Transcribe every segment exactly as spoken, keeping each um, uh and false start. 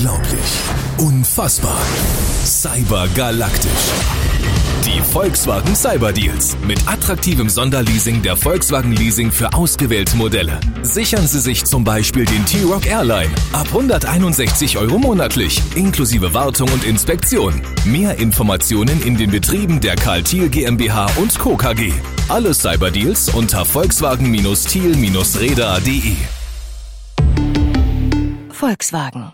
Unglaublich. Unfassbar. Cybergalaktisch. Die Volkswagen Cyberdeals. Mit attraktivem Sonderleasing der Volkswagen Leasing für ausgewählte Modelle. Sichern Sie sich zum Beispiel den T-Roc Airline ab hunderteinundsechzig Euro monatlich, inklusive Wartung und Inspektion. Mehr Informationen in den Betrieben der Karl Thiel GmbH und Co. K G. Alle Cyberdeals unter volkswagen-thiel-räder punkt de. Volkswagen.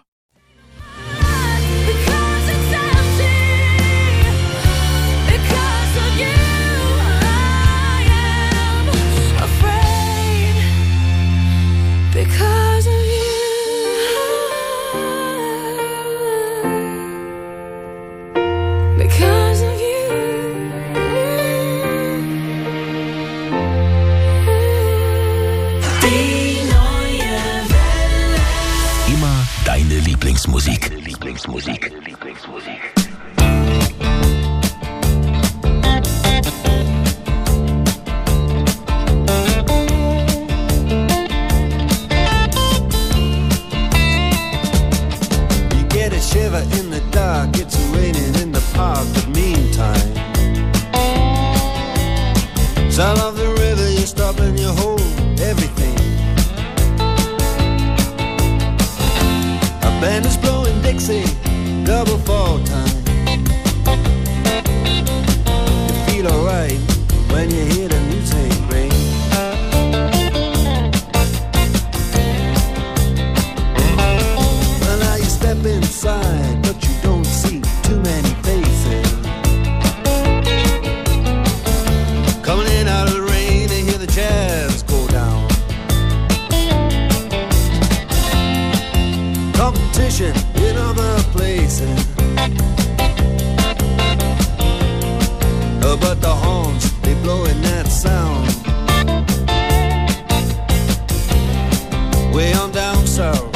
Lieblingsmusik. Lieblingsmusik. Lieblingsmusik. You get a shiver in the dark, it's raining in the park, but meantime, sound of the river, you stop and you hold everything. Band is blowing Dixie, double fall time. You feel alright when you hear the music ring. Well, now you step inside, but you don't see too many faces. Coming in out of the rain and hear the jazz go down. Competition in other places, uh, but the horns, they blowing that sound. Way on down south,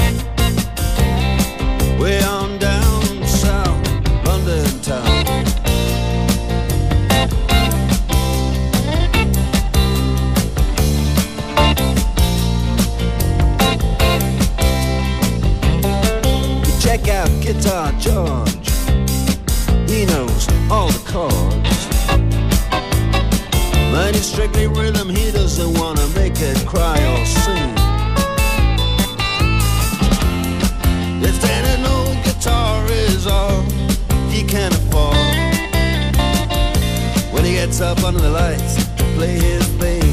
way on down south, London town. Check out Guitar George, he knows all the chords. But he's strictly rhythm, he doesn't wanna make it cry or sing. If then an old guitar is all he can afford, when he gets up under the lights to play his thing.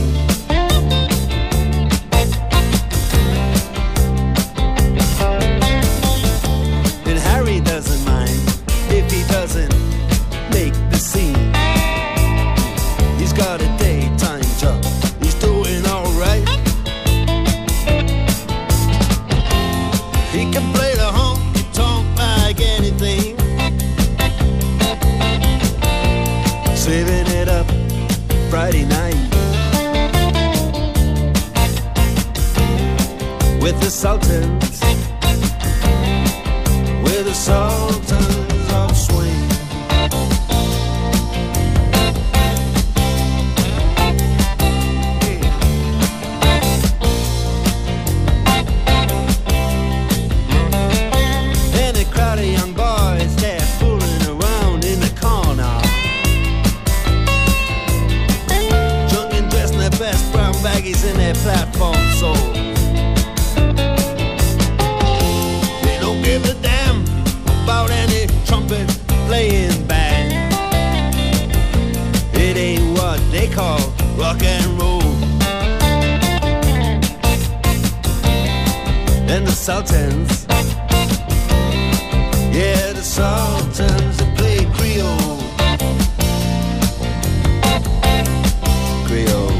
Doesn't mind if he doesn't make the scene. He's got a daytime job, he's doing alright. He can play the honky tonk like anything, saving it up Friday night with the Sultans. The Sultans of Swing. And a crowd of young boys, they're fooling around in the corner, drunk and dressed in their best brown baggies in their platform soles. They don't give a damn about any trumpet playing band. It ain't what they call rock and roll. And the Sultans, yeah, the Sultans, they play Creole. Creole.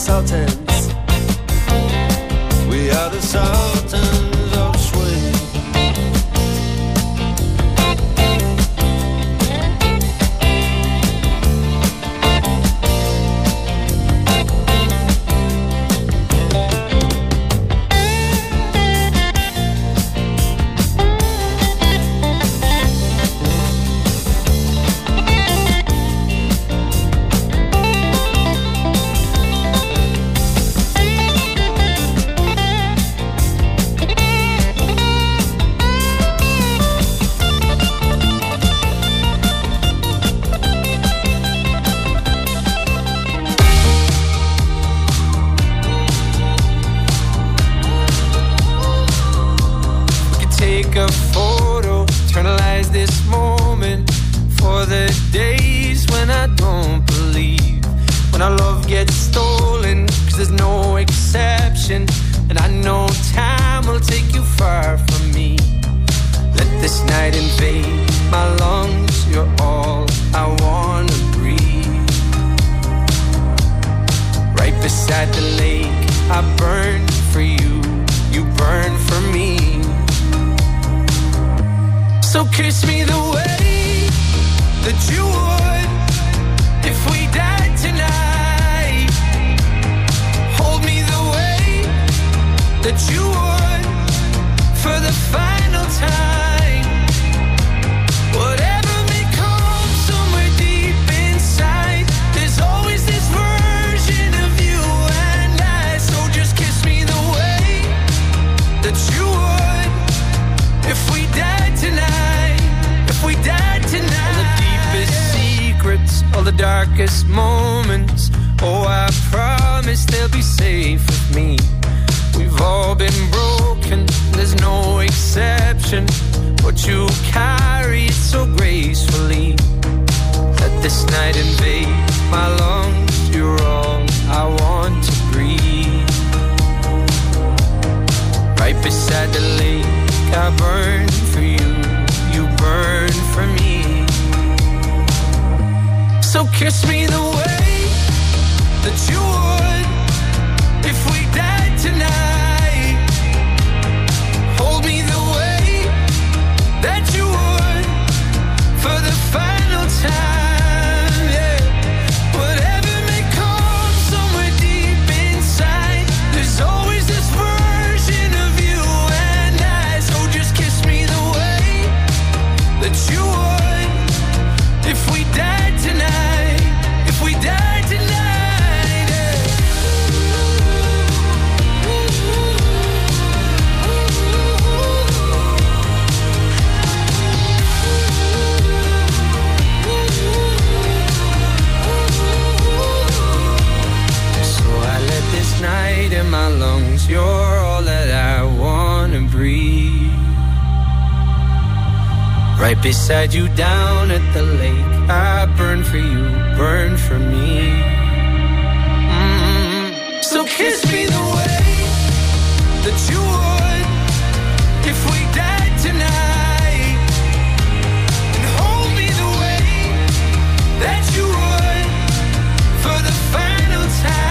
Sultans. We are the Sultans of Swing. Beside you down at the lake, I burn for you, burn for me. Mm-hmm. So kiss me the way that you would if we died tonight, and hold me the way that you would for the final time.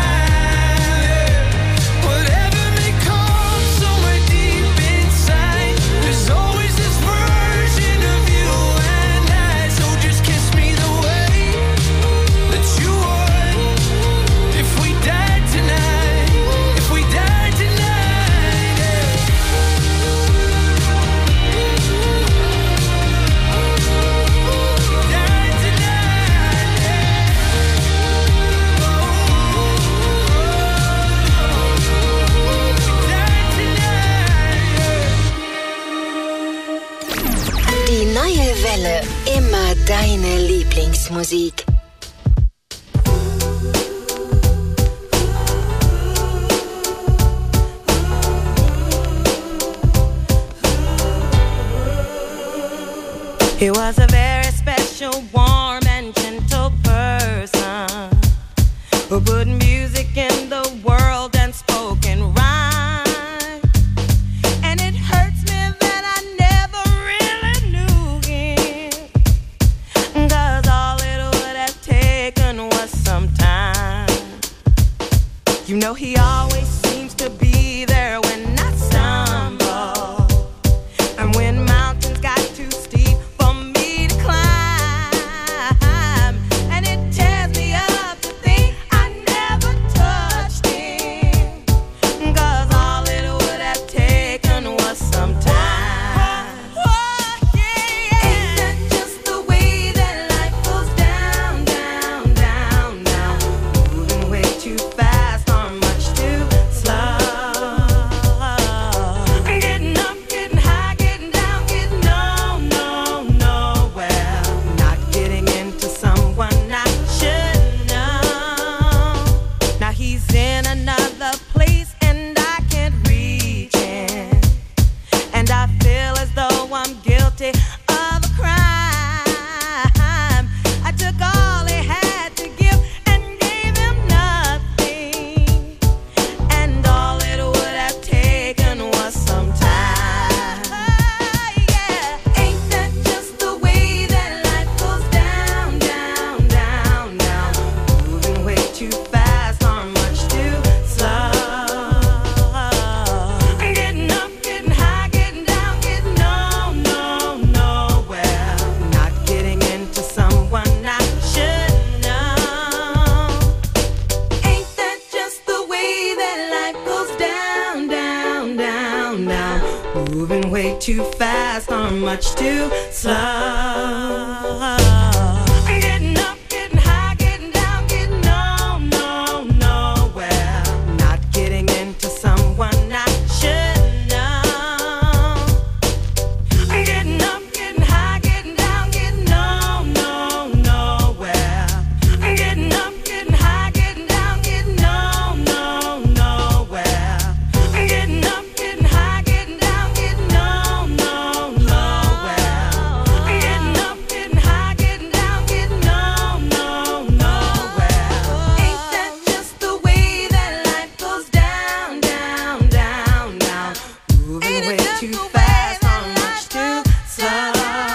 Immer deine Lieblingsmusik. He was a very special, warm and gentle person who put music in the world and spoke in rhyme. And it hurts me that I never really knew him, 'cause all it would have taken was some time. You You know he always seems to be there when I stumble, and when mountains got too steep for me to climb, and it tears me up to think I never touched him, 'cause all it would have taken was some time. Oh, yeah. Ain't that just the way that life goes down, down, down, down, moving way too fast or much too slow. I'm getting up, getting high, getting down, getting no, no, nowhere. Not getting into someone I should know. Now he's in another place and I can't reach him, and I feel as though I'm guilty of a crime. I took all he had to give and gave him nothing, and all it would have taken was some time. Yeah, ain't that just the way that life goes down, down, down, down, moving way too fast or much too slow. I'm getting up, getting high, getting down, getting no, no, nowhere. Not getting into someone I should know. Ain't that just the way that life goes down, down, down, down, moving way too fast or much too slow. I'm getting up, getting high, getting down, getting no, no, nowhere. Not getting into someone I should know. I'm getting up, getting high, getting down, getting no, no, nowhere. I'm getting up, getting high, getting down, getting no, no, nowhere. I'm getting up, getting high, getting down, getting no, no, nowhere. I'm getting up, getting high, getting down, getting no, no, nowhere. Ain't that just the way that life goes down, down, down, down, moving way too fast or much too slow.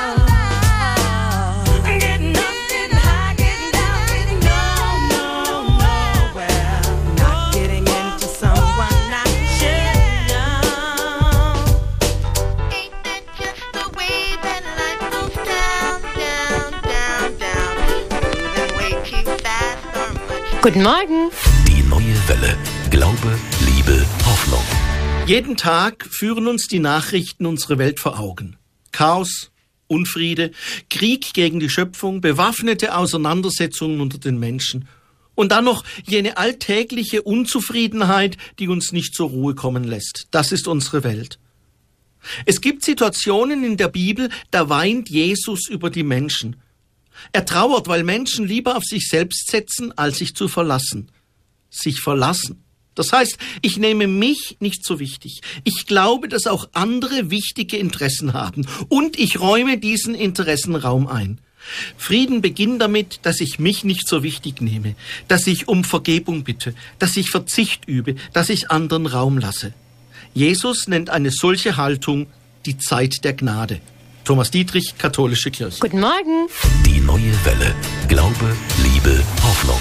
I'm getting up, getting high, getting down, getting no, no, nowhere. Not getting into someone I should know. Ain't that just the way that life goes down, down, down, down, moving way too fast or much. Guten Morgen. Die neue Welle. Glaube, Liebe, Hoffnung. Jeden Tag führen uns die Nachrichten unsere Welt vor Augen. Chaos, Unfriede, Krieg gegen die Schöpfung, bewaffnete Auseinandersetzungen unter den Menschen. Und dann noch jene alltägliche Unzufriedenheit, die uns nicht zur Ruhe kommen lässt. Das ist unsere Welt. Es gibt Situationen in der Bibel, da weint Jesus über die Menschen. Er trauert, weil Menschen lieber auf sich selbst setzen, als sich zu verlassen. Sich verlassen. Das heißt, ich nehme mich nicht so wichtig. Ich glaube, dass auch andere wichtige Interessen haben. Und ich räume diesen Interessen Raum ein. Frieden beginnt damit, dass ich mich nicht so wichtig nehme, dass ich um Vergebung bitte, dass ich Verzicht übe, dass ich anderen Raum lasse. Jesus nennt eine solche Haltung die Zeit der Gnade. Thomas Dietrich, Katholische Kirche. Guten Morgen. Die neue Welle. Glaube, Liebe, Hoffnung.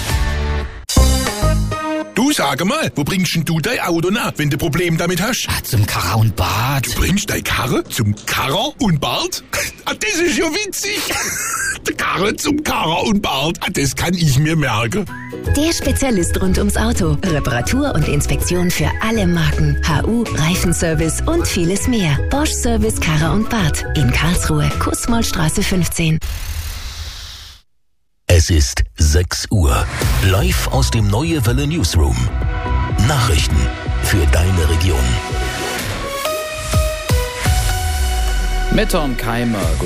Du, sag mal, wo bringst denn du dein Auto nach, wenn du Problem damit hast? Ah, zum Karrer und Bart. Du bringst deine Karre zum Karrer und Bart? Ah, das ist ja witzig. Die Karre zum Karrer und Bart. Ah, das kann ich mir merken. Der Spezialist rund ums Auto. Reparatur und Inspektion für alle Marken. H U, Reifenservice und vieles mehr. Bosch Service Karrer und Bart. In Karlsruhe, Kußmollstraße fünfzehn. Es ist sechs Uhr. Live aus dem Neue Welle Newsroom. Nachrichten für deine Region. Mit Tom Keimer.